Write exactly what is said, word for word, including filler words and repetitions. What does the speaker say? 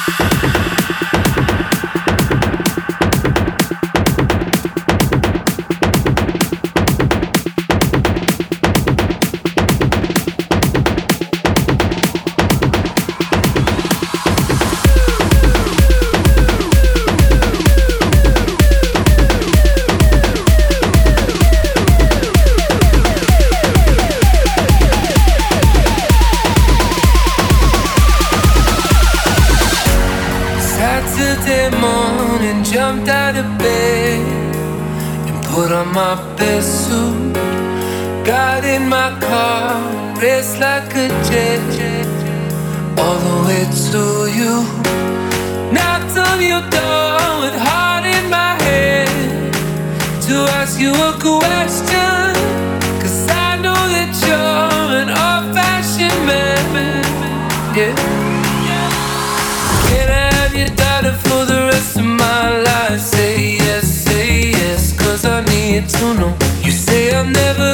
Saturday morning, jumped out of bed and put on my best suit. Got in my car, raced like a jet all the way to you. Knocked on your door with heart in my head to ask you a question, 'cause I know that you're an old-fashioned man. Yeah. Can I have your daughter for the rest of my life? Say yes, say yes, 'cause I need to know. You say I'll never